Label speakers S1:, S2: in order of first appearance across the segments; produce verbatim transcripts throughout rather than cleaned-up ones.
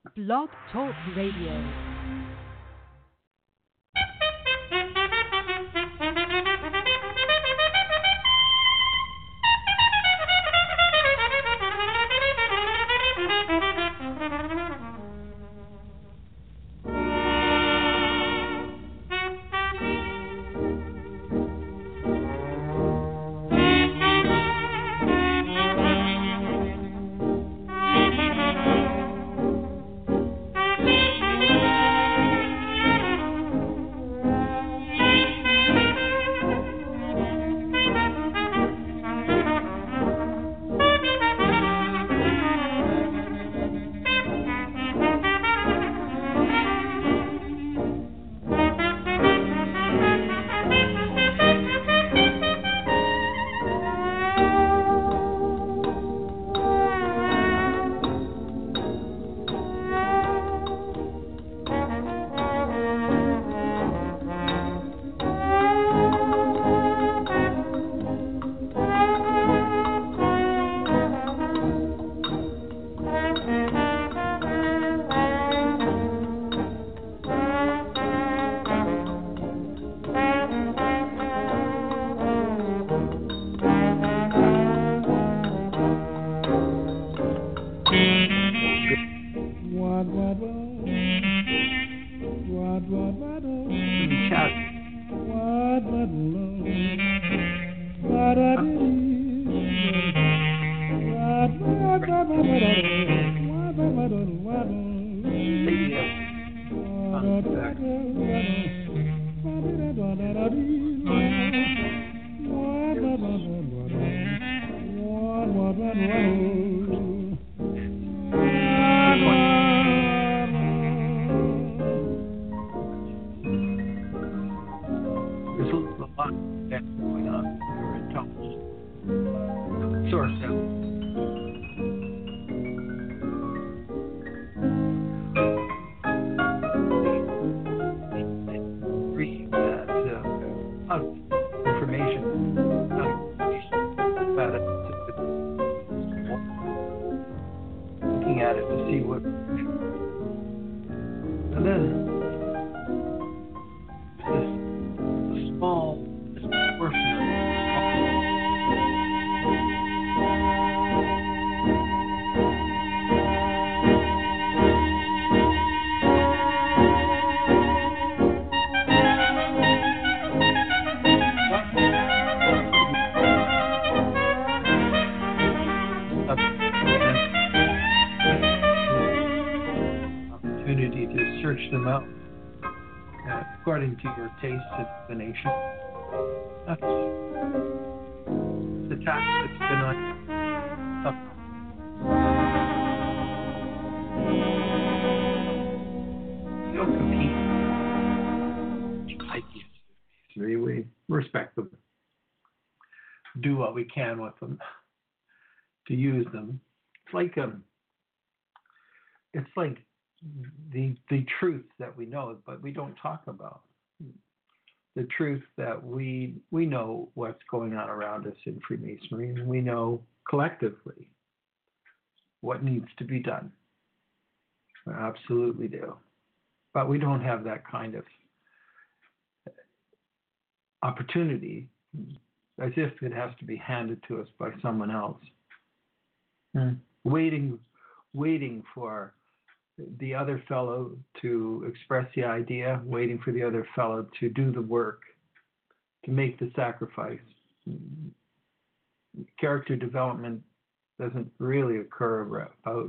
S1: Blog Talk Radio.
S2: Them out uh, according to your taste and inclination. That's the task that's been on. You don't compete. Ideas. We respect them. Do what we can with them. To use them. It's like um. It's like. The the truth that we know, but we don't talk about. The truth that we we know what's going on around us in Freemasonry, and we know collectively what needs to be done. We absolutely do. But we don't have that kind of opportunity, as if it has to be handed to us by someone else. Mm. Waiting, waiting for the other fellow to express the idea, waiting for the other fellow to do the work, to make the sacrifice. Character development doesn't really occur about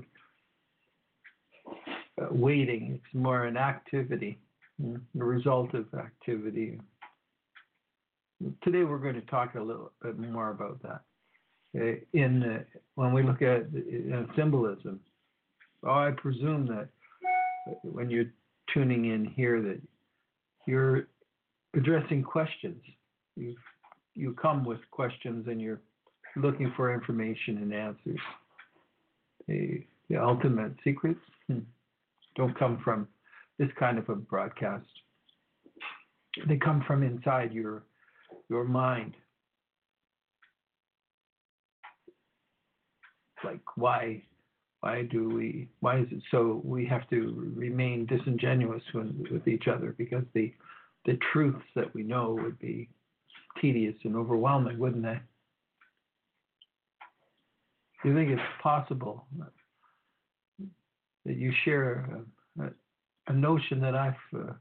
S2: uh, waiting. It's more an activity, a result of activity. Today we're going to talk a little bit more about that. Uh, in uh, when we look at uh, symbolism, Oh, I presume that when you're tuning in here that you're addressing questions. You you come with questions and you're looking for information and answers. The, the ultimate secrets hmm, don't come from this kind of a broadcast. They come from inside your your mind. Like why Why do we? Why is it so we have to remain disingenuous when, with each other? Because the the truths that we know would be tedious and overwhelming, wouldn't they? Do you think it's possible that you share a, a, a notion that I've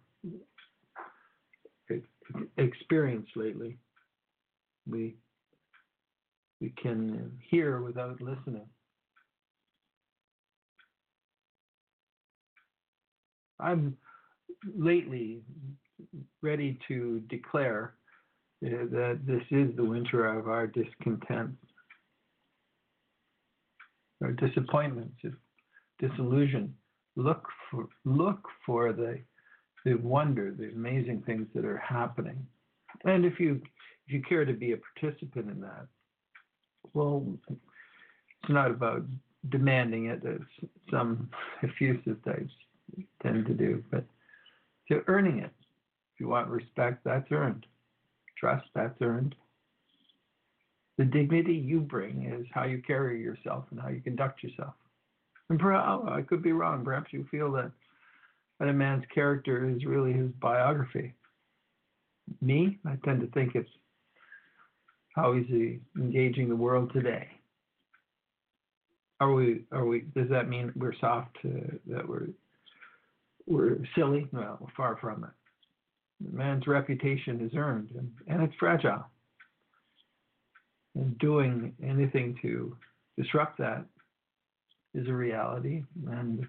S2: uh, experienced lately? We we can hear without listening. I'm lately ready to declare uh, that this is the winter of our discontent, our disappointments, disillusion. Look for look for the the wonder, the amazing things that are happening, and if you if you care to be a participant in that, well, it's not about demanding it as some effusive types tend to do, but to earning it. If you want respect, that's earned. Trust, that's earned. The dignity you bring is how you carry yourself and how you conduct yourself. And perhaps, I could be wrong. Perhaps you feel that, that a man's character is really his biography. Me, I tend to think it's how he's engaging the world today. Are we? Are we? Does that mean we're soft? Uh, that we're we're silly? No, far from it. The man's reputation is earned, and, and it's fragile. And doing anything to disrupt that is a reality, and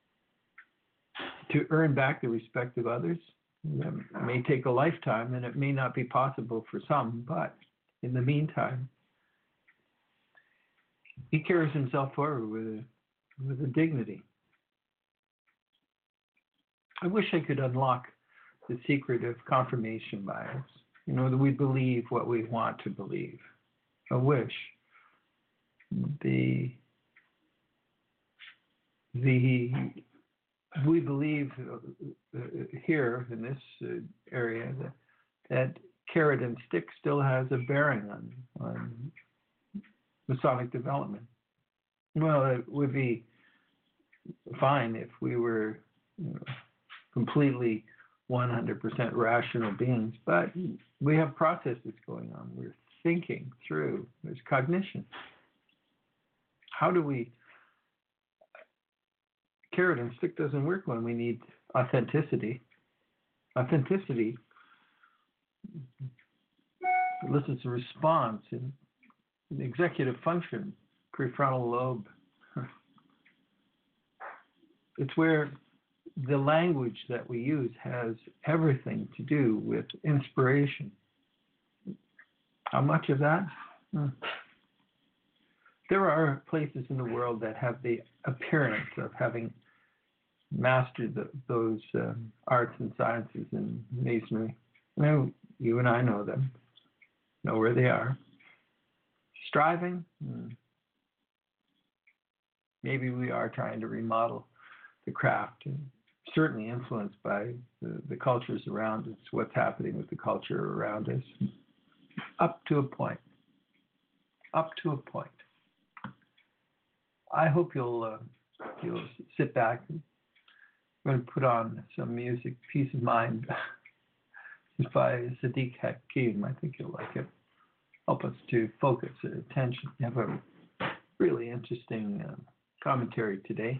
S2: to earn back the respect of others, that may take a lifetime, and it may not be possible for some, but in the meantime, he carries himself forward with a, with a dignity. I wish I could unlock the secret of confirmation bias. You know, that we believe what we want to believe. I wish. The the we believe uh, here in this uh, area that, that carrot and stick still has a bearing on, on Masonic development. Well, it would be fine if we were, you know, completely one hundred percent rational beings, but we have processes going on. We're thinking through. There's cognition. How do we? Carrot and stick doesn't work when we need authenticity. Authenticity elicits a response in the executive function, prefrontal lobe. It's where the language that we use has everything to do with inspiration. How much of that? Hmm. There are places in the world that have the appearance of having mastered the, those um, arts and sciences in masonry. Now, you and I know them, know where they are. Striving? Hmm. Maybe we are trying to remodel the craft, and certainly influenced by the, the cultures around us, what's happening with the culture around us, up to a point. Up to a point. I hope you'll uh, you'll sit back. I'm going to put on some music, Peace of Mind, by Sadiq Hakim. I think you'll like it. Help us to focus our attention. You have a really interesting uh, commentary today.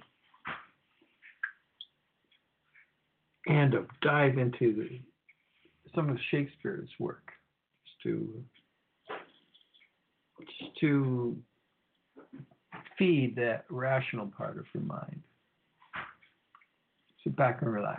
S2: And uh, dive into the, some of Shakespeare's work, just to, just to feed that rational part of your mind. Sit back and relax.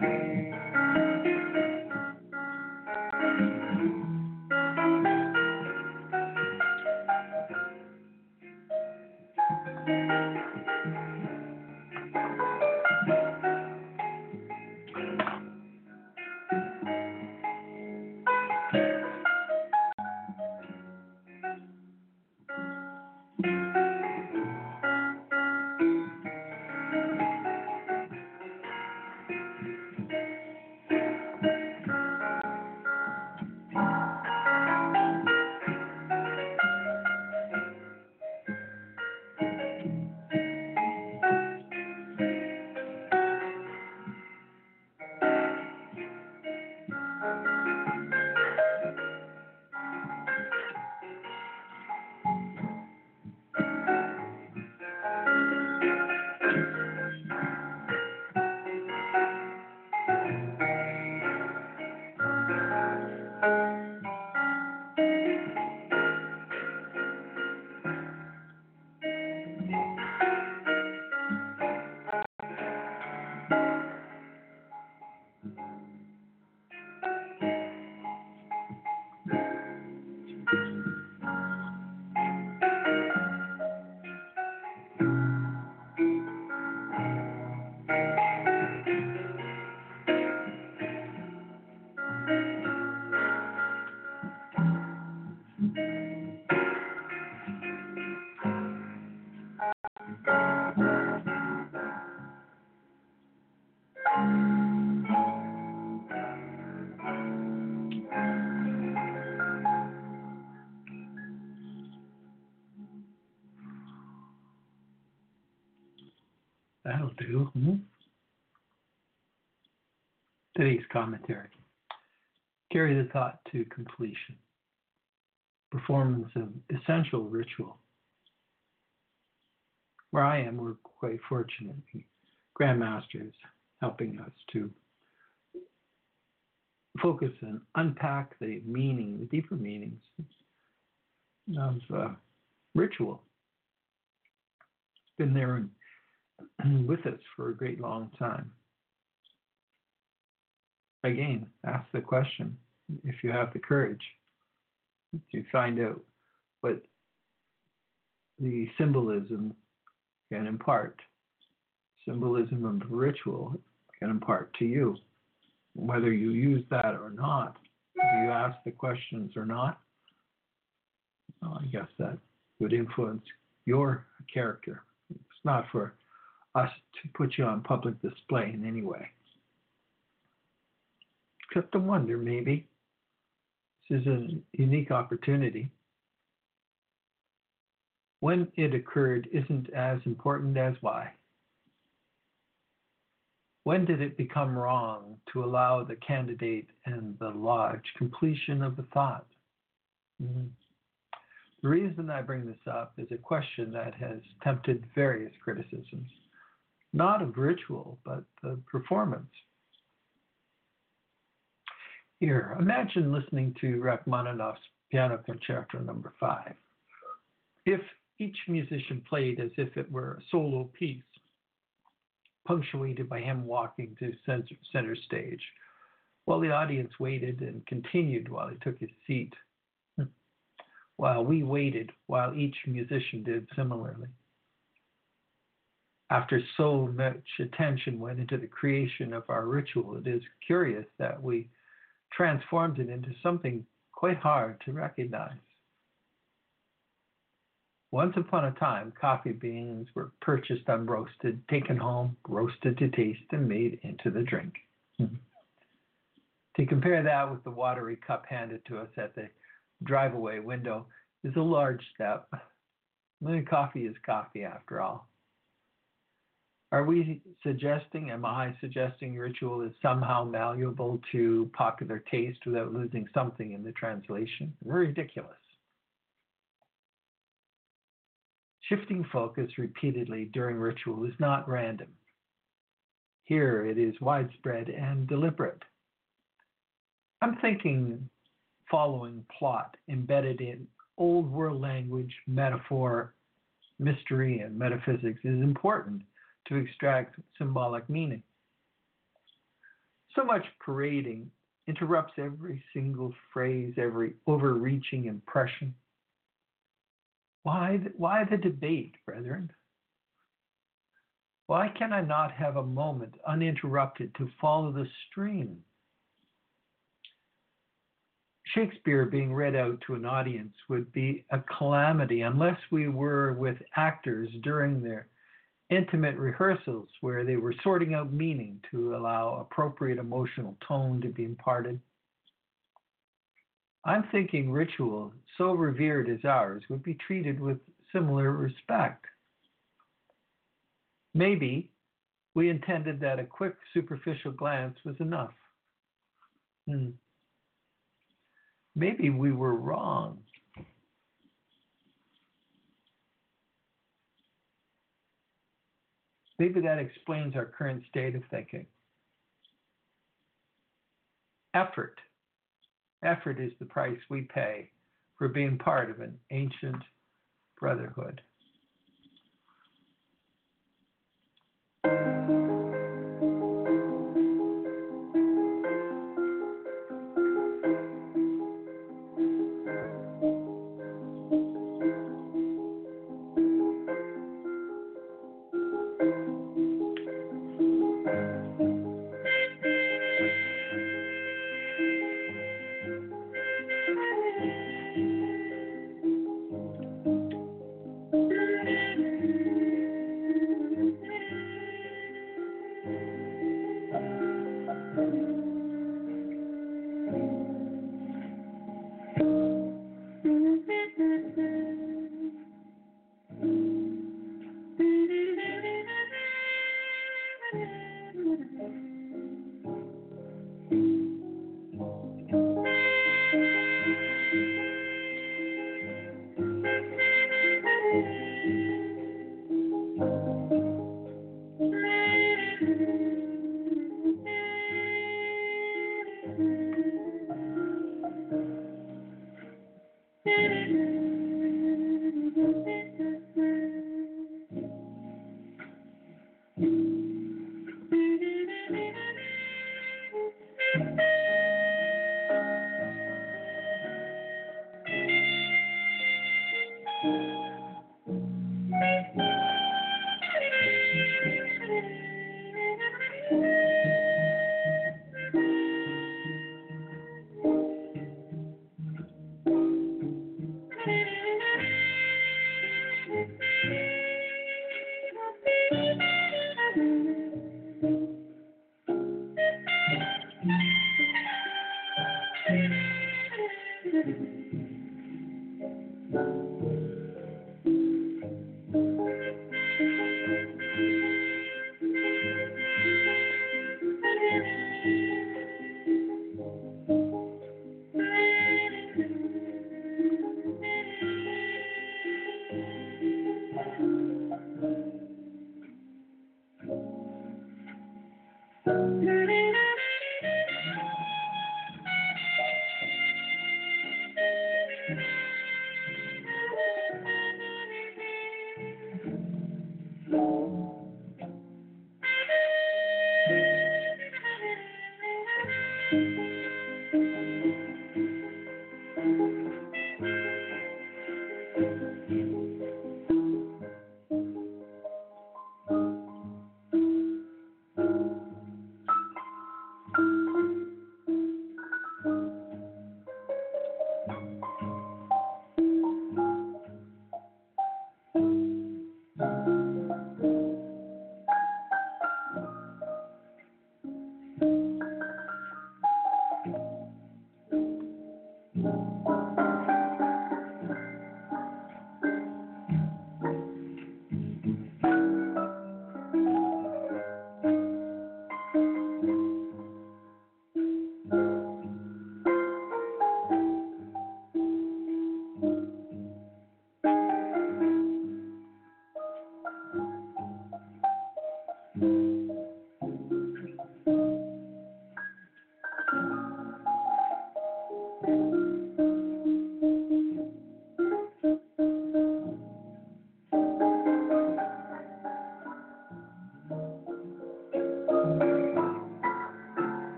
S2: That'll do. Hmm? Today's commentary. Carry the thought to completion. Performance of essential ritual. Where I am, we're quite fortunate. The Grandmaster is helping us to focus and unpack the meaning, the deeper meanings of uh, ritual. It's been there and with us for a great long time. Again, ask the question, if you have the courage to find out what the symbolism can impart, symbolism of ritual can impart to you, whether you use that or not, whether you ask the questions or not. Well, I guess that would influence your character. It's not for us to put you on public display in any way. Except to wonder, maybe. This is a unique opportunity. When it occurred isn't as important as why. When did it become wrong to allow the candidate and the lodge completion of the thought? Mm-hmm. The reason I bring this up is a question that has tempted various criticisms, not of ritual, but the performance. Here, imagine listening to Rachmaninoff's Piano Concerto number five. If each musician played as if it were a solo piece, punctuated by him walking to center stage, while the audience waited and continued while he took his seat, while we waited while each musician did similarly. After so much attention went into the creation of our ritual, it is curious that we transformed it into something quite hard to recognize. Once upon a time, coffee beans were purchased unroasted, taken home, roasted to taste, and made into the drink. Mm-hmm. To compare that with the watery cup handed to us at the drive-away window is a large step. Coffee is coffee, after all. Are we suggesting, am I suggesting ritual is somehow malleable to popular taste without losing something in the translation? Ridiculous. Shifting focus repeatedly during ritual is not random. Here it is widespread and deliberate. I'm thinking following plot embedded in old world language, metaphor, mystery, and metaphysics is important to extract symbolic meaning. So much parading interrupts every single phrase, every overreaching impression. Why, the, why the debate, brethren? Why can I not have a moment uninterrupted to follow the stream? Shakespeare being read out to an audience would be a calamity unless we were with actors during their intimate rehearsals where they were sorting out meaning to allow appropriate emotional tone to be imparted. I'm thinking ritual so revered as ours would be treated with similar respect. Maybe we intended that a quick superficial glance was enough. Hmm. Maybe we were wrong. Maybe that explains our current state of thinking. Effort. Effort is the price we pay for being part of an ancient brotherhood.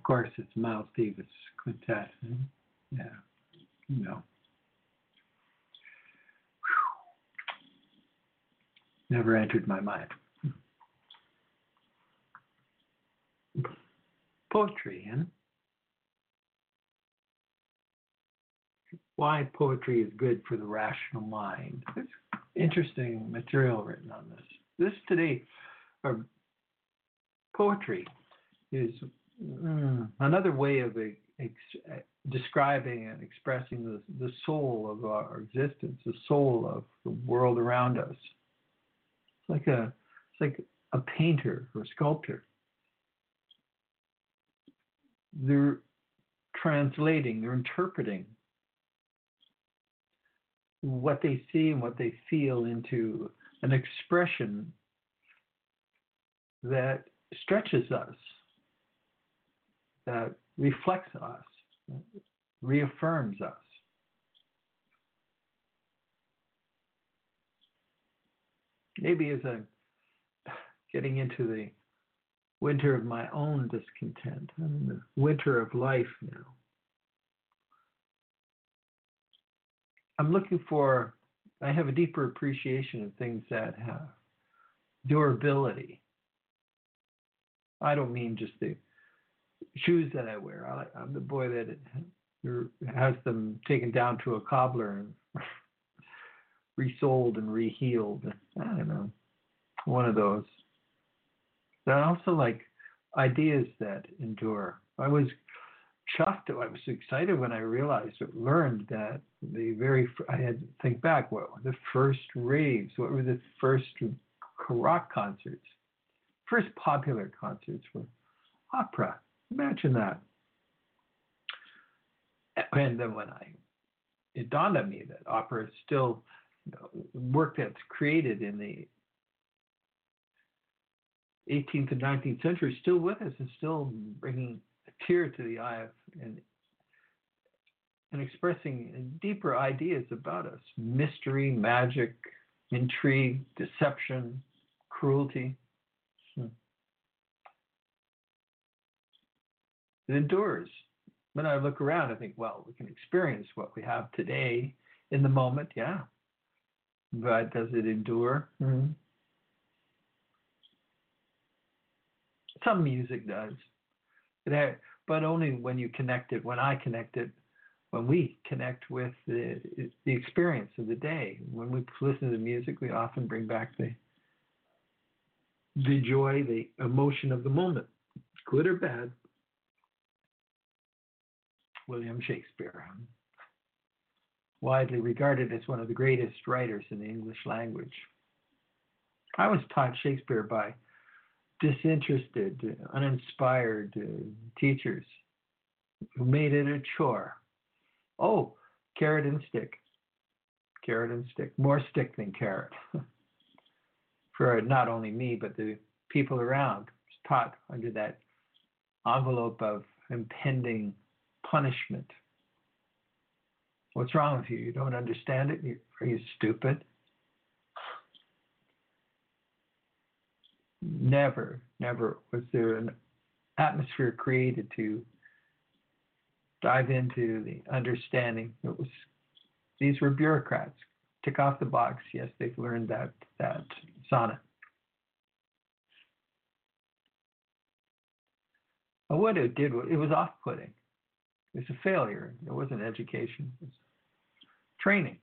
S2: Of course, it's Miles Davis Quintet. Hmm? Yeah, you know. Whew. Never entered my mind. Poetry, and why poetry is good for the rational mind. There's interesting material written on this. This today, or poetry, is mm, another way of ex- describing and expressing the, the soul of our existence, the soul of the world around us. It's like a, it's like a painter or sculptor. They're translating, they're interpreting what they see and what they feel into an expression that stretches us, that reflects us, reaffirms us. Maybe as I'm getting into the winter of my own discontent, I'm in the winter of life now. I'm looking for, I have a deeper appreciation of things that have durability. I don't mean just the shoes that I wear. I, I'm the boy that has them taken down to a cobbler and resoled and rehealed. I don't know, one of those. But I also like ideas that endure. I was chuffed. I was excited when I realized or learned that the very, I had to think back, what were the first raves? What were the first rock concerts? First popular concerts were opera. Imagine that. And then when I, it dawned on me that opera is still, you know, work that's created in the eighteenth and nineteenth century, still with us and still bringing a tear to the eye of, and and expressing deeper ideas about us: mystery, magic, intrigue, deception, cruelty. Hmm. It endures. When I look around, I think, well, we can experience what we have today in the moment, yeah. But does it endure? Mm-hmm. Some music does. It had, but only when you connect it, when I connect it, when we connect with the, the experience of the day. When we listen to the music, we often bring back the, the joy, the emotion of the moment, good or bad. William Shakespeare, widely regarded as one of the greatest writers in the English language. I was taught Shakespeare by disinterested, uninspired uh, teachers who made it a chore. Oh, carrot and stick. Carrot and stick. More stick than carrot. For not only me, but the people around. Taught under that envelope of impending punishment. What's wrong with you? You don't understand it? Are you stupid? Never, never was there an atmosphere created to dive into the understanding. It was, these were bureaucrats. Tick off the box. Yes, they've learned that that sonnet. But what it did, it was off-putting. It was a failure. It wasn't education. It was training.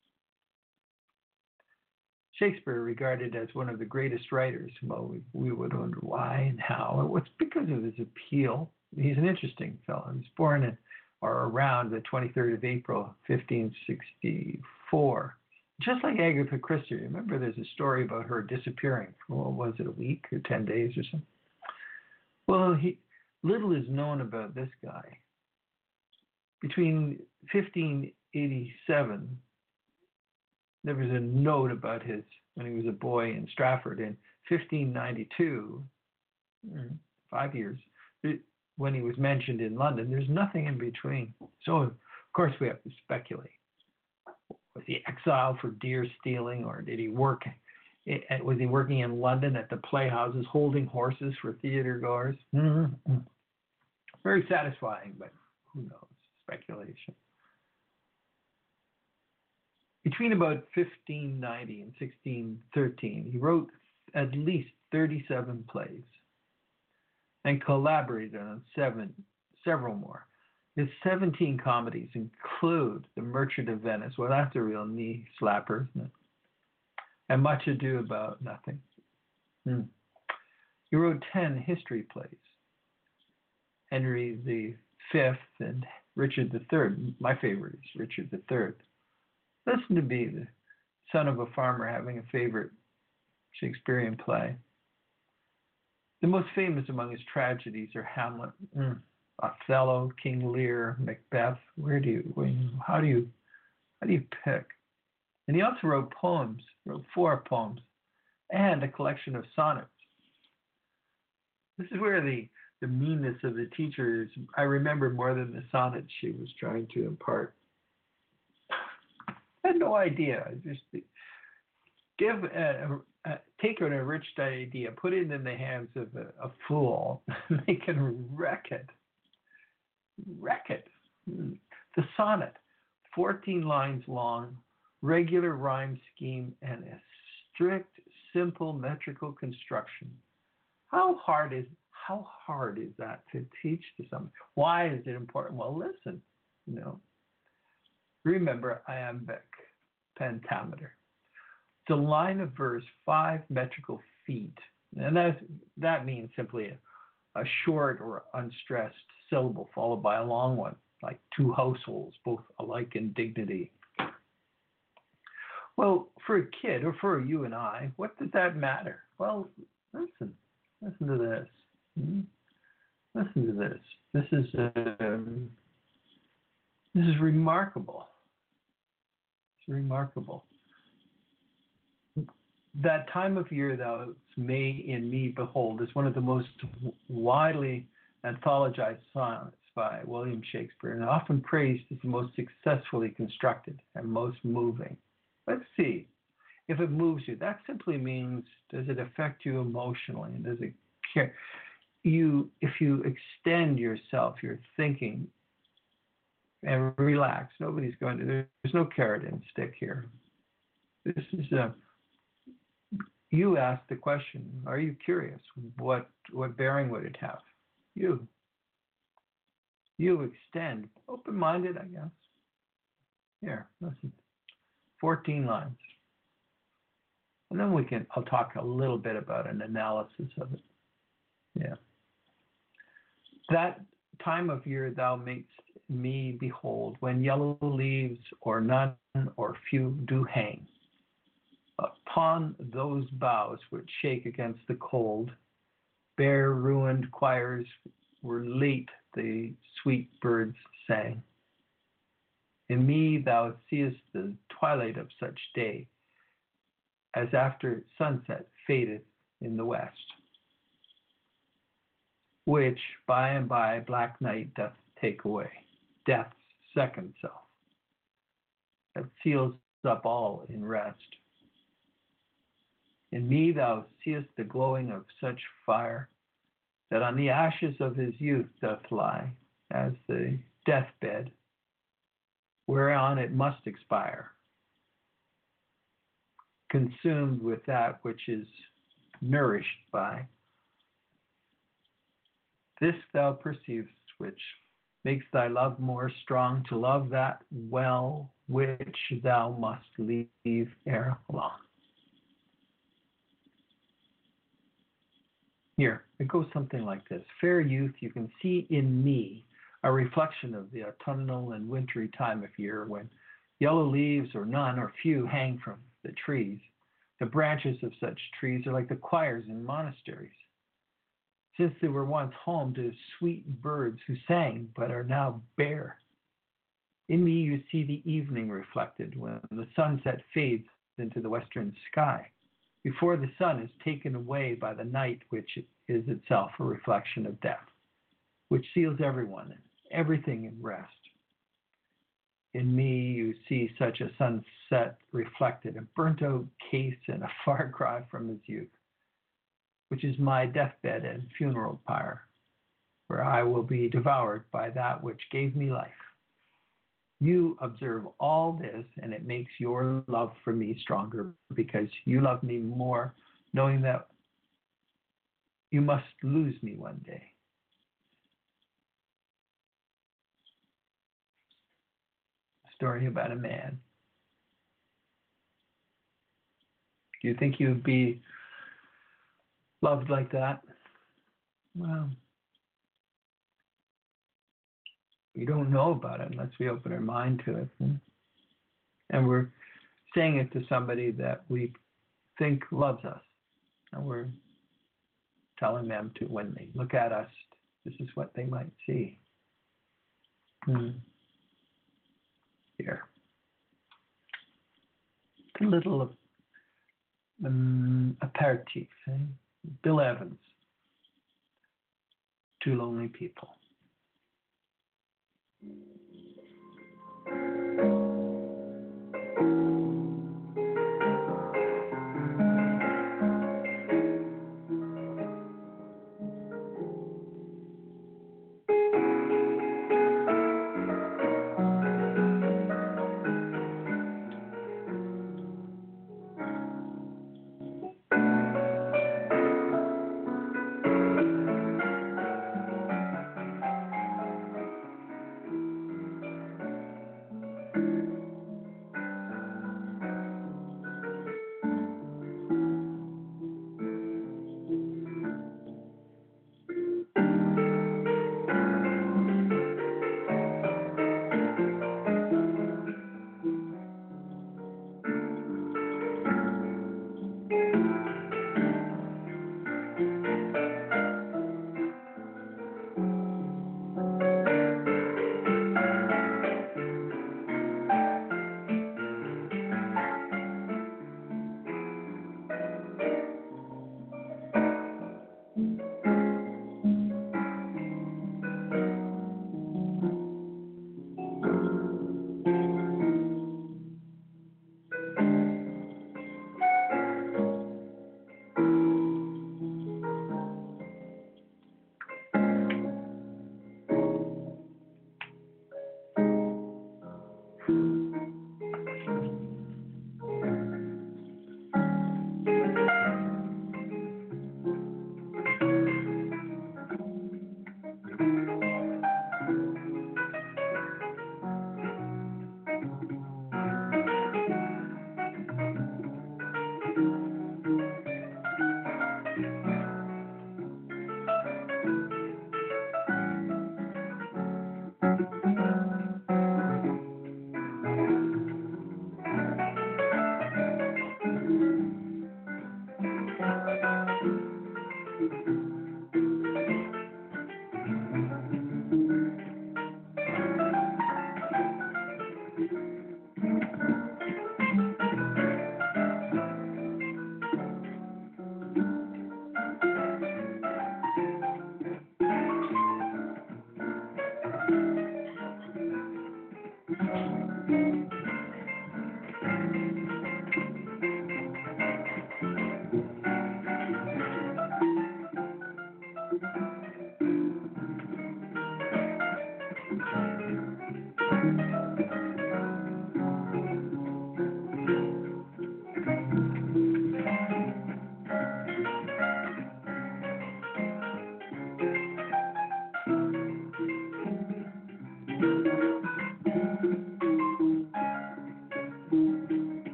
S2: Shakespeare regarded as one of the greatest writers. Well, we, we would wonder why and how. It was because of his appeal. He's an interesting fellow. He was born in, or around the twenty-third of April, fifteen sixty-four. Just like Agatha Christie. Remember, there's a story about her disappearing for, what was it, a week or ten days or something? Well, he, little is known about this guy. Between fifteen eighty-seven, there was a note about his, when he was a boy in Stratford, in fifteen ninety-two, five years, when he was mentioned in London. There's nothing in between. So, of course, we have to speculate. Was he exiled for deer stealing, or did he work? Was he working in London at the playhouses, holding horses for theater goers? Mm-hmm. Very satisfying, but who knows? Speculation. Between about fifteen ninety and sixteen thirteen, he wrote at least thirty-seven plays and collaborated on seven, several more. His seventeen comedies include The Merchant of Venice. Well, that's a real knee slapper, isn't it? And Much Ado About Nothing. Hmm. He wrote ten history plays. Henry the Fifth and Richard the Third. My favorite is Richard the Third. Listen to me, the son of a farmer having a favorite Shakespearean play. The most famous among his tragedies are Hamlet, mm, Othello, King Lear, Macbeth. Where do you, how do you, how do you pick? And he also wrote poems, wrote four poems, and a collection of sonnets. This is where the, the meanness of the teacher is, I remember, more than the sonnets she was trying to impart. I had no idea. Just give a, a, a, take an enriched idea, put it in the hands of a, a fool, and they can wreck it. Wreck it. The sonnet, fourteen lines long, regular rhyme scheme, and a strict, simple metrical construction. How hard is how hard is that to teach to someone? Why is it important? Well, listen, you know. Remember iambic pentameter. It's a line of verse, five metrical feet. And that, that means simply a, a short or unstressed syllable followed by a long one, like two households, both alike in dignity. Well, for a kid or for you and I, what does that matter? Well, listen, listen to this. Hmm? Listen to this. This is um, this is remarkable. Remarkable. That time of year thou may in me behold is one of the most widely anthologized sonnets by William Shakespeare and often praised as the most successfully constructed and most moving. Let's see if it moves you. That simply means, does it affect you emotionally? And does it care? You, if you extend yourself, your thinking, and relax. Nobody's going to, there's no carrot and stick here. This is a, you ask the question, are you curious? What, what bearing would it have? You. You extend, open-minded, I guess. Here, listen, fourteen lines. And then we can, I'll talk a little bit about an analysis of it. Yeah. That time of year thou makest me behold, when yellow leaves or none or few do hang upon those boughs which shake against the cold, bare ruined choirs were late the sweet birds sang. In me thou seest the twilight of such day, as after sunset fadeth in the west, which by and by black night doth take away, death's second self, that seals up all in rest. In me thou seest the glowing of such fire, that on the ashes of his youth doth lie, as the deathbed, whereon it must expire, consumed with that which is nourished by. This thou perceivest, which makes thy love more strong, to love that well which thou must leave ere long. Here, it goes something like this. Fair youth, you can see in me a reflection of the autumnal and wintry time of year when yellow leaves or none or few hang from the trees. The branches of such trees are like the choirs in monasteries, since they were once home to sweet birds who sang but are now bare. In me you see the evening reflected when the sunset fades into the western sky, before the sun is taken away by the night, which is itself a reflection of death, which seals everyone and everything in rest. In me you see such a sunset reflected, a burnt-out case and a far cry from his youth, which is my deathbed and funeral pyre. for I will be devoured by that which gave me life. You observe all this, and it makes your love for me stronger because you love me more, knowing that you must lose me one day. A story about a man. Do you think you'd be loved like that? Well, we don't know about it unless we open our mind to it. And we're saying it to somebody that we think loves us. And we're telling them to, when they look at us, this is what they might see. Hmm. Here. A little of um, aperitif. Eh? Bill Evans. Two Lonely People.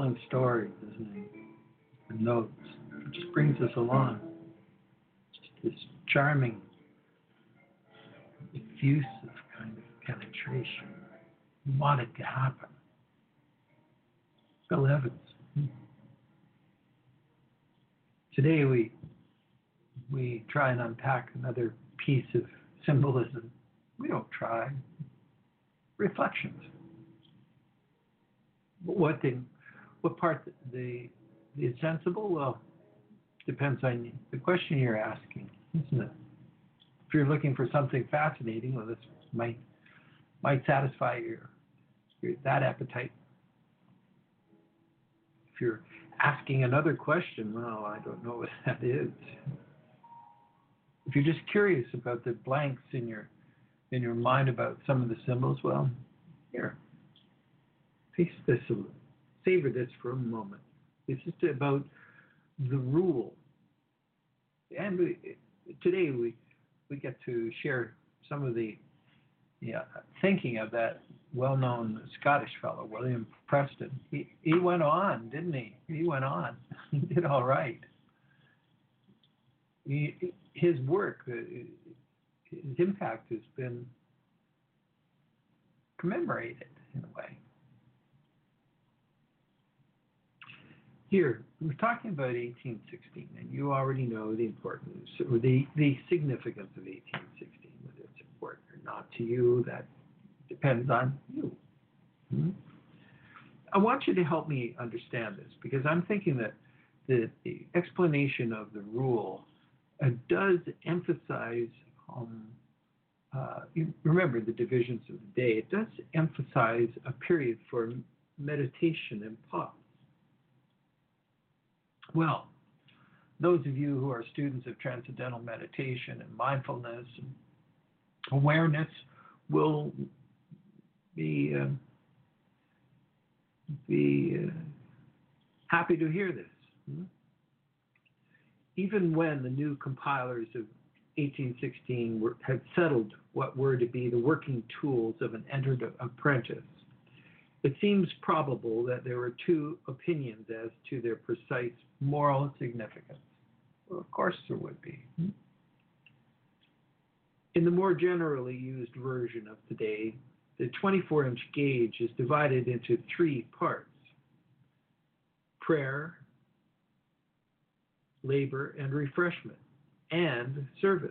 S2: telling stories, isn't he? The notes. It just brings us along. Just this charming, effusive kind of penetration. We want it to happen. Bill Evans. Today we we try and unpack another piece of symbolism. We don't try. Reflections. What the what part the is sensible? Well, depends on the question you're asking, isn't it? If you're looking for something fascinating, well, this might might satisfy your, your that appetite. If you're asking another question, well, I don't know what that is. If you're just curious about the blanks in your in your mind about some of the symbols, well, here, taste this, savor this for a moment. This is about the rule, and we, today we we get to share some of the yeah, thinking of that well-known Scottish fellow, William Preston. He he went on, didn't he? He went on. He did all right. He, his work, his impact has been commemorated in a way. Here, we're talking about eighteen sixteen, and you already know the importance, or the, the significance of eighteen sixteen, whether it's important or not to you, that depends on you. Hmm? I want you to help me understand this, because I'm thinking that the, the explanation of the rule uh, does emphasize, um, uh, you remember the divisions of the day, it does emphasize a period for meditation and pause. Well, those of you who are students of transcendental meditation and mindfulness and awareness will be uh, be uh, happy to hear this. Hmm? Even when the new compilers of eighteen sixteen were, had settled what were to be the working tools of an entered apprentice, it seems probable that there were two opinions as to their precise moral significance. Well, of course there would be. In the more generally used version of today, the twenty-four inch gauge is divided into three parts: prayer, labor and refreshment, and service.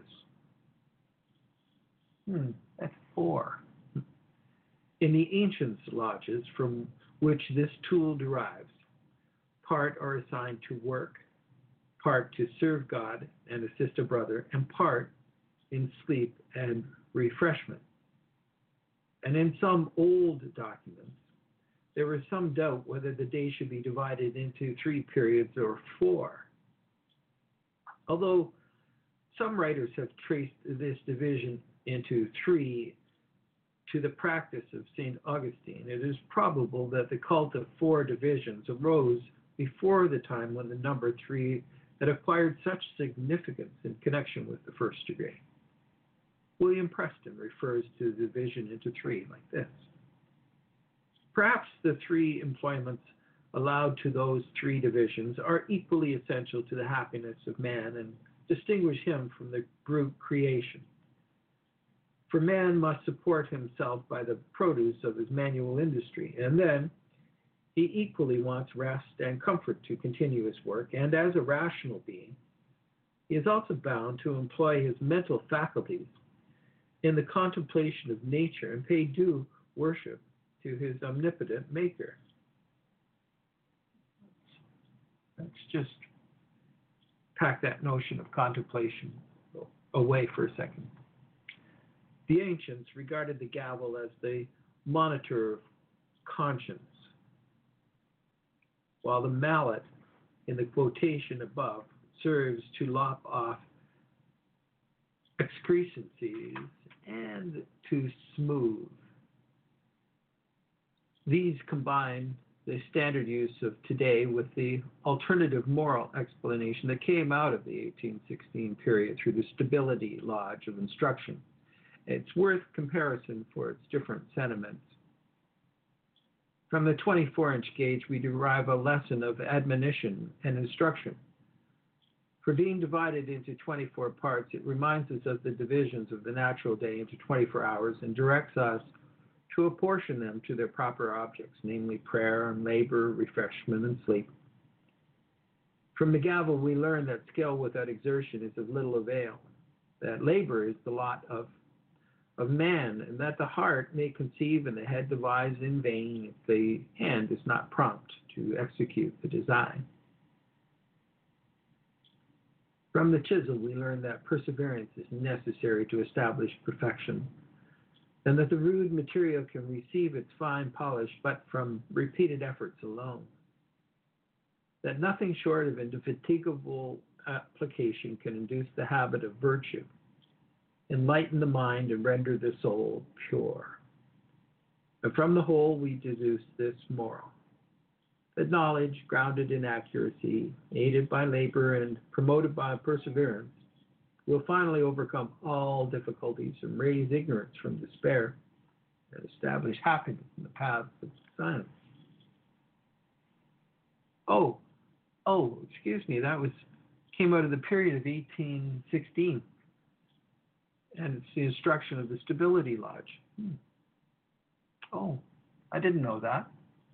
S2: Hmm, that's four. In the ancient lodges from which this tool derives, part are assigned to work, part to serve God and assist a brother, and part in sleep and refreshment. And in some old documents, there was some doubt whether the day should be divided into three periods or four. Although some writers have traced this division into three to the practice of Saint Augustine, it is probable that the cult of four divisions arose before the time when the number three had acquired such significance in connection with the first degree. William Preston refers to the division into three like this. Perhaps the three employments allowed to those three divisions are equally essential to the happiness of man and distinguish him from the brute creation. For man must support himself by the produce of his manual industry, and then he equally wants rest and comfort to continue his work, and as a rational being, he is also bound to employ his mental faculties in the contemplation of nature and pay due worship to his omnipotent maker. Let's just pack that notion of contemplation away for a second. The ancients regarded the gavel as the monitor of conscience, while the mallet in the quotation above serves to lop off excrescencies and to smooth. These combine the standard use of today with the alternative moral explanation that came out of the eighteen sixteen period through the Stability Lodge of Instruction. It's worth comparison for its different sentiments. From the twenty-four inch gauge, we derive a lesson of admonition and instruction. For being divided into twenty-four parts, it reminds us of the divisions of the natural day into twenty-four hours and directs us to apportion them to their proper objects, namely prayer and labor, refreshment and sleep. From the gavel, we learn that skill without exertion is of little avail, that labor is the lot of of man, and that the heart may conceive and the head devise in vain if the hand is not prompt to execute the design. From the chisel, we learn that perseverance is necessary to establish perfection, and that the rude material can receive its fine polish but from repeated efforts alone, that nothing short of indefatigable application can induce the habit of virtue, enlighten the mind, and render the soul pure. And from the whole, we deduce this moral: that knowledge, grounded in accuracy, aided by labor, and promoted by perseverance, will finally overcome all difficulties and raise ignorance from despair and establish happiness in the paths of science. Oh, oh, excuse me, that was came out of the period of eighteen sixteen. And it's the instruction of the Stability Lodge. Hmm. Oh, I didn't know that.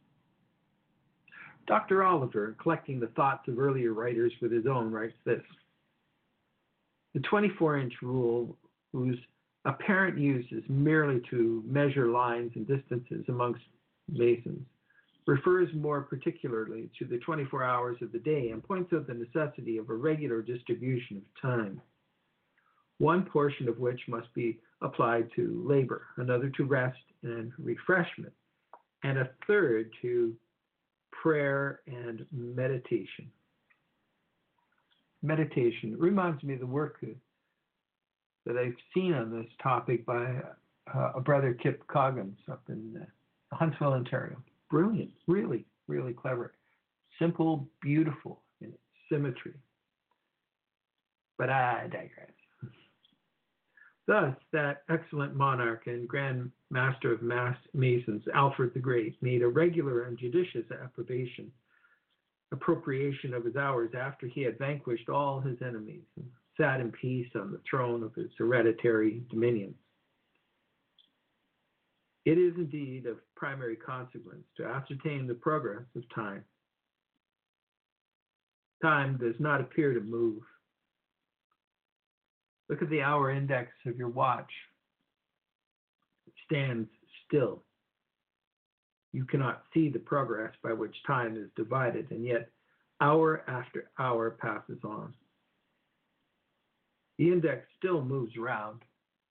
S2: Doctor Oliver, collecting the thoughts of earlier writers with his own, writes this: the twenty-four inch rule, whose apparent use is merely to measure lines and distances amongst masons, refers more particularly to the twenty-four hours of the day and points out the necessity of a regular distribution of time, one portion of which must be applied to labor, another to rest and refreshment, and a third to prayer and meditation. Meditation reminds me of the work that I've seen on this topic by uh, a brother, Kip Coggins, up in uh, Huntsville, Ontario. Brilliant, really, really clever. Simple, beautiful in its symmetry. But I digress. Thus, that excellent monarch and Grand Master of Mass Masons, Alfred the Great, made a regular and judicious approbation, appropriation of his hours after he had vanquished all his enemies and sat in peace on the throne of his hereditary dominions. It is indeed of primary consequence to ascertain the progress of time. Time does not appear to move. Look at the hour index of your watch. It stands still. You cannot see the progress by which time is divided, and yet hour after hour passes on. The index still moves around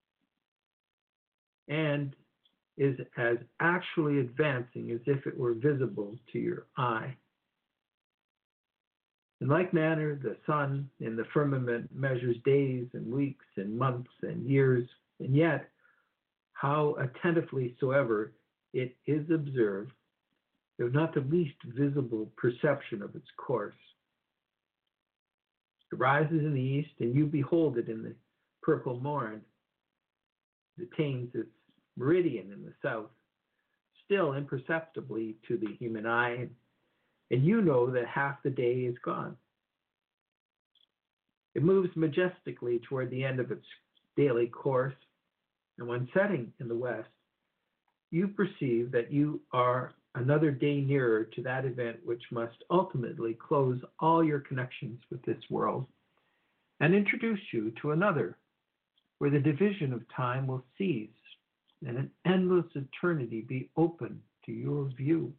S2: and is as actually advancing as if it were visible to your eye. In like manner, the sun in the firmament measures days and weeks and months and years, and yet, how attentively soever it is observed, there is not the least visible perception of its course. It rises in the east, and you behold it in the purple morn. It attains its meridian in the south, still imperceptibly to the human eye, and you know that half the day is gone. It moves majestically toward the end of its daily course, and when setting in the west, you perceive that you are another day nearer to that event which must ultimately close all your connections with this world and introduce you to another, where the division of time will cease and an endless eternity be open to your view.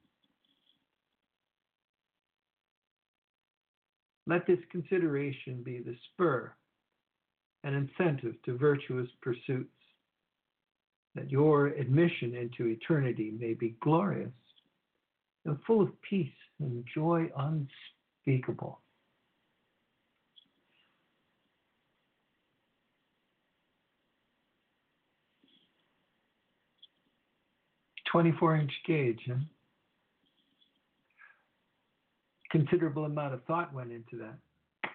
S2: Let this consideration be the spur and incentive to virtuous pursuits, that your admission into eternity may be glorious and full of peace and joy unspeakable. twenty-four inch gauge, huh? Considerable amount of thought went into that.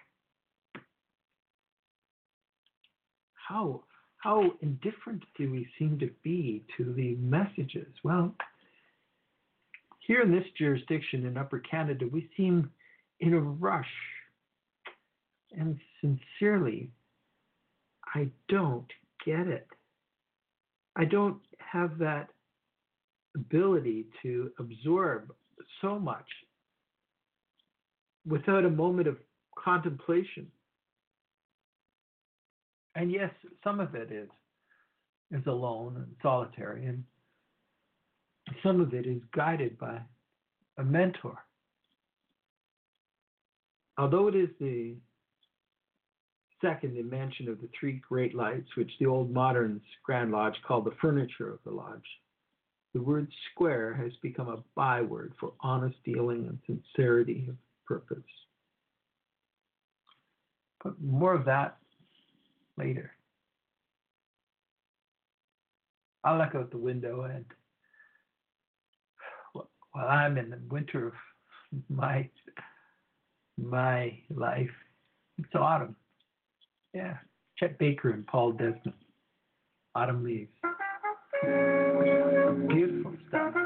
S2: How, how indifferent do we seem to be to the messages? Well, Here in this jurisdiction in Upper Canada, we seem in a rush. And sincerely, I don't get it. I don't have that ability to absorb so much without a moment of contemplation. And yes, some of it is is alone and solitary, and some of it is guided by a mentor. Although it is the second dimension of the three great lights, which the old moderns Grand Lodge called the furniture of the lodge, the word square has become a byword for honest dealing and sincerity of purpose. But more of that later. I'll look out the window, and while I'm in the winter of my my life, it's autumn. Yeah, Chet Baker and Paul Desmond. Autumn leaves. Beautiful stuff.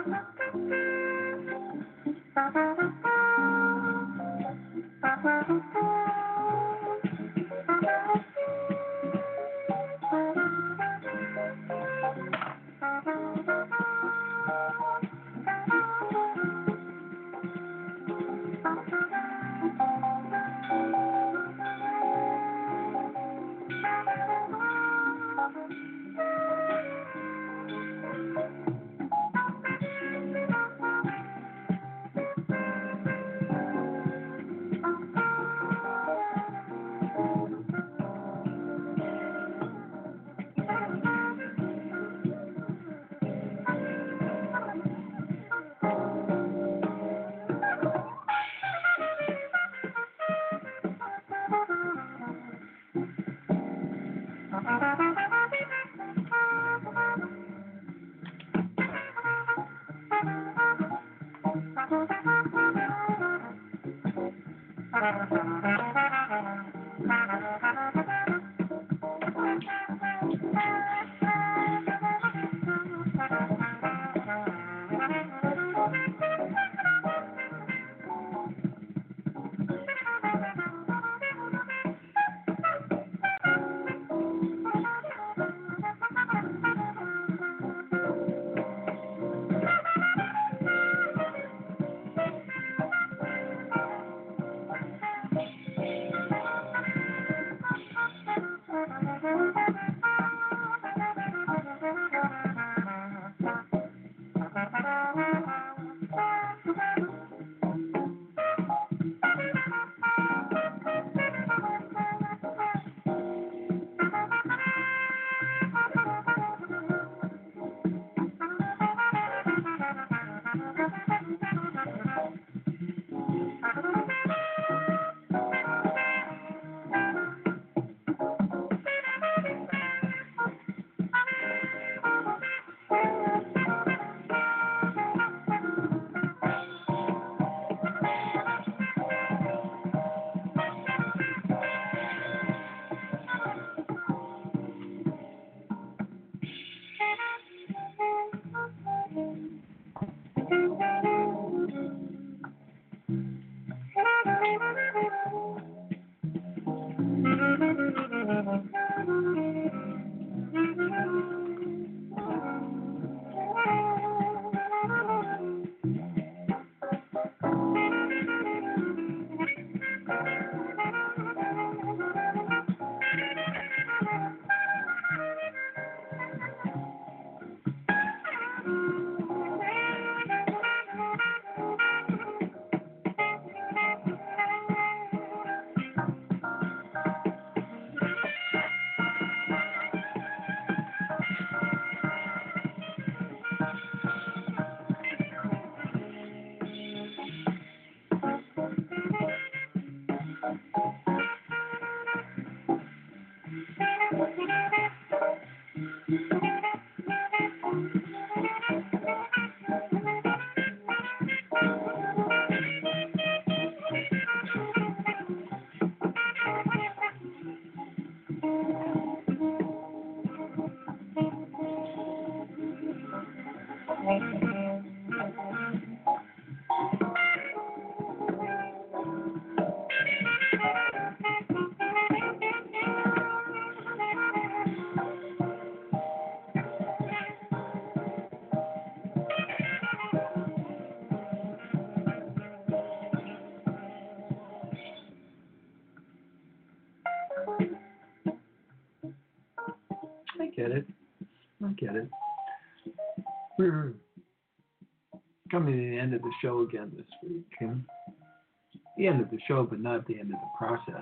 S2: get it. I get it. We're coming to the end of the show again this week. And the end of the show, but not the end of the process.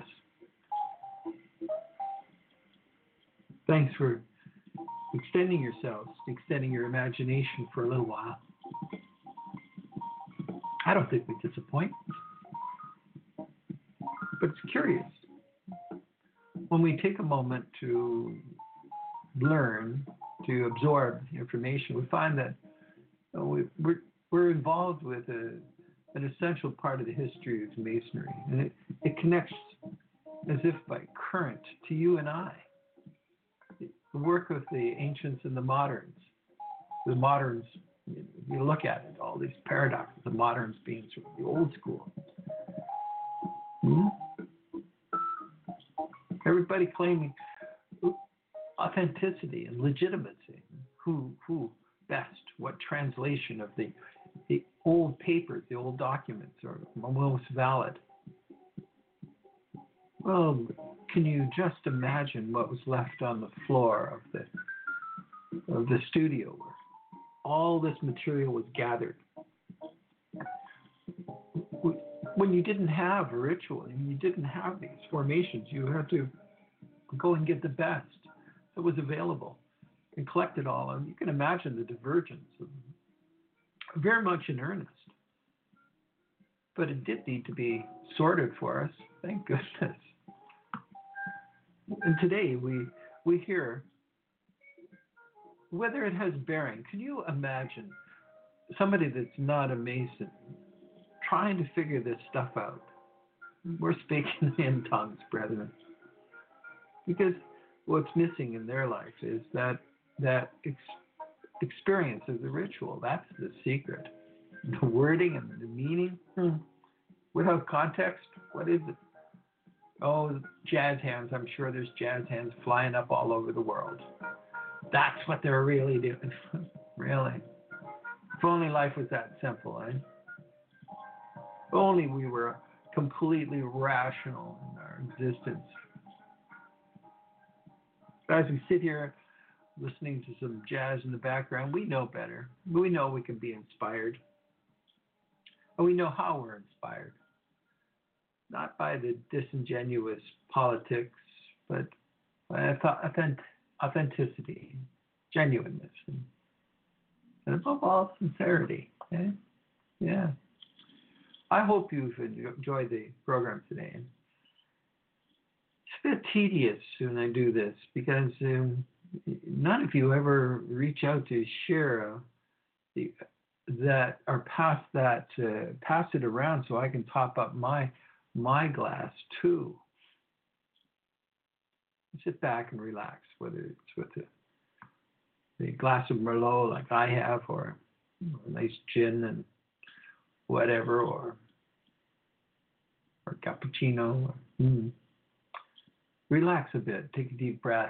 S2: Thanks for extending yourselves, extending your imagination for a little while. I don't think we disappoint, but it's curious. When we take a moment to learn, to absorb information, we find that you know, we, we're, we're involved with a, an essential part of the history of Masonry, and it, it connects as if by current to you and I. The work of the ancients and the moderns. The moderns, you look at it, all these paradoxes, the moderns being sort of the old school. Hmm? Everybody claiming authenticity and legitimacy. Who, who best? What translation of the, the old papers, the old documents are most valid? Well, can you just imagine what was left on the floor of the of the studio where all this material was gathered? When you didn't have a ritual, and you didn't have these formations, you had to go and get the best that was available and collect it all. And you can imagine the divergence, of, very much in earnest. But it did need to be sorted for us, thank goodness. And today we we hear, whether it has bearing, can you imagine somebody that's not a Mason trying to figure this stuff out? We're speaking in tongues, brethren. Because what's missing in their life is that that ex- experience of the ritual. That's the secret. The wording and the meaning. Hmm. Without context, what is it? Oh, jazz hands. I'm sure there's jazz hands flying up all over the world. That's what they're really doing. Really. If only life was that simple, eh? If only we were completely rational in our existence. As we sit here listening to some jazz in the background, we know better. We know we can be inspired. And we know how we're inspired. Not by the disingenuous politics, but by authenticity, genuineness, and, and above all, sincerity. Okay? Yeah. I hope you've enjoyed the program today. It's a bit tedious when I do this because um, none of you ever reach out to share uh, the, that or pass that, uh, pass it around so I can top up my my glass too. Sit back and relax, whether it's with a, a glass of Merlot like I have, or a nice gin and whatever, or or cappuccino. Or, mm. Relax a bit. Take a deep breath.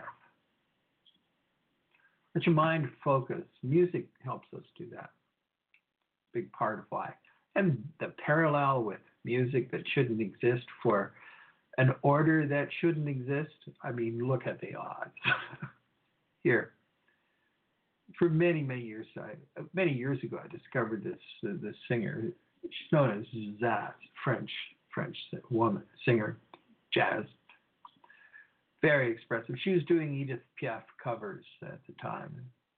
S2: Let your mind focus. Music helps us do that. Big part of why. And the parallel with music that shouldn't exist for an order that shouldn't exist. I mean, look at the odds. Here, for many, many years, I, many years ago, I discovered this uh, this singer. She's known as Zaz, French French woman, singer, jazz, very expressive. She was doing Edith Piaf covers at the time.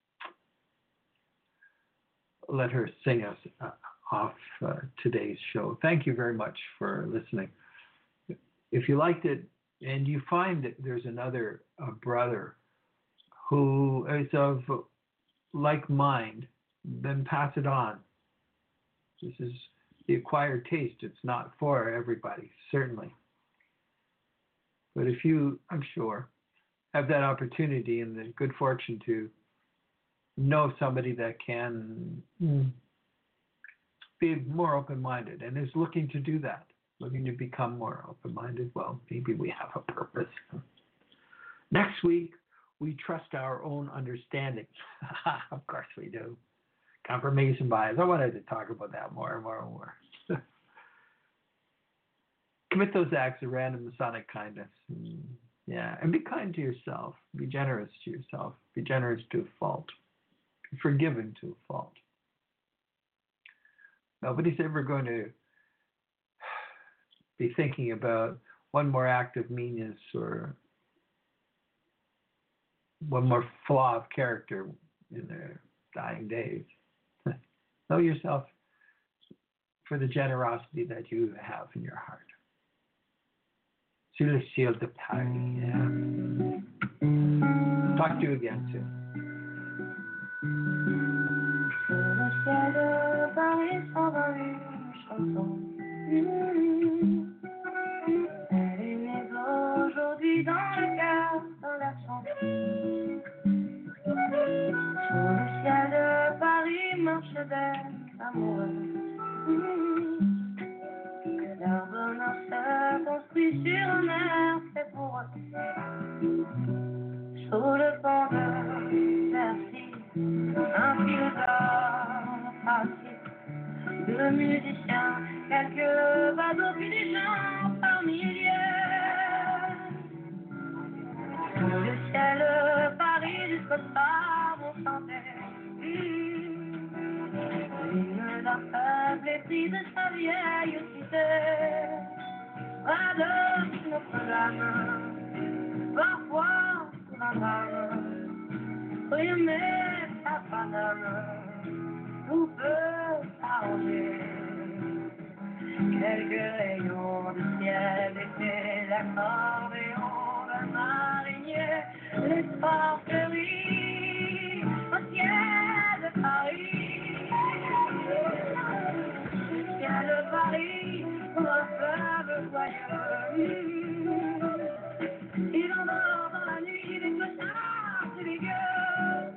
S2: Let her sing us uh, off uh, today's show. Thank you very much for listening. If you liked it and you find that there's another uh, brother who is of like mind, then pass it on. This is the acquired taste. It's not for everybody, certainly. But if you, I'm sure, have that opportunity and the good fortune to know somebody that can mm. be more open-minded and is looking to do that, looking to become more open-minded, well, maybe we have a purpose. Next week, we trust our own understanding. Of course we do. Confirmation bias. I wanted to talk about that more and more and more. Commit those acts of random Masonic kindness. Yeah, and be kind to yourself. Be generous to yourself. Be generous to a fault. Be forgiving to a fault. Nobody's ever going to be thinking about one more act of meanness or one more flaw of character in their dying days. Know yourself for the generosity that you have in your heart. Sur le ciel de Paris. Yeah. Talk to you again soon.
S3: Sur le ciel de Paris s'envole une chanson. Elle est née aujourd'hui dans le cœur, dans la chanson. Sur le ciel de Paris marche belle, amoureuse. Leur bonheur se construit sur un air fait pour eux. Sous le pont de Bercy, un philosophe facile, deux musiciens, quelques badauds, puis des gens par milliers. Sous le ciel de Paris, jusqu'au soir, vont chanter. L'hymne d'un peuple épris de sa vieille cité. Près de Notre-Dame, parfois sous un drame, oui mais ça pardonne, tout peut s'arranger. Quelques rayons de ciel d'été, l'accordéon d'un marinier, l'espoir fleurit au ciel de Paris. Le ciel de Paris, comme un fleuve joyeux. Il endort dans la nuit des clochards dégueux.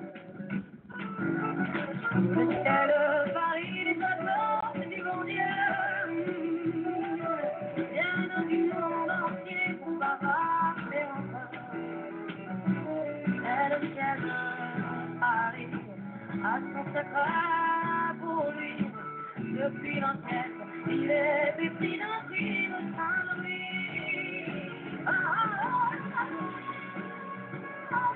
S3: Le ciel de Paris, les oiseaux, c'est du bon Dieu. Viennent du monde entier pour bavarder entre eux. Et le ciel de Paris a son secret pour lui. Depuis l'ancienne, il est épris d'un crime sans Louis. Ah, ah, ah, ah.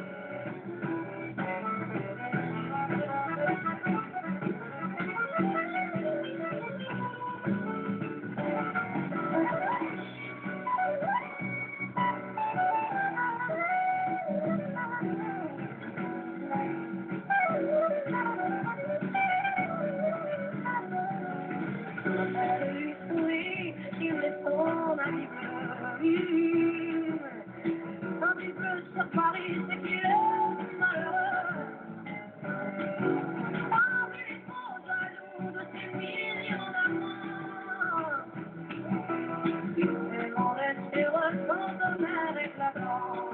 S3: Quand il pleut sur Paris, c'est qu'il est malheureux. Parmi les faux jaloux de ces millions d'amants, ils vont rester heureux de mer éclatant.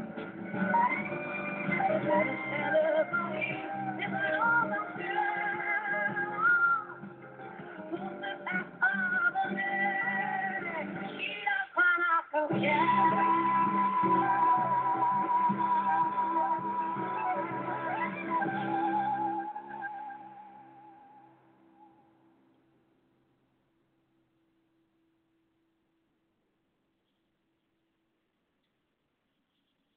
S3: Le ciel de Paris est vraiment d'enfer pour se faire pardonner. Il a pas la carrière.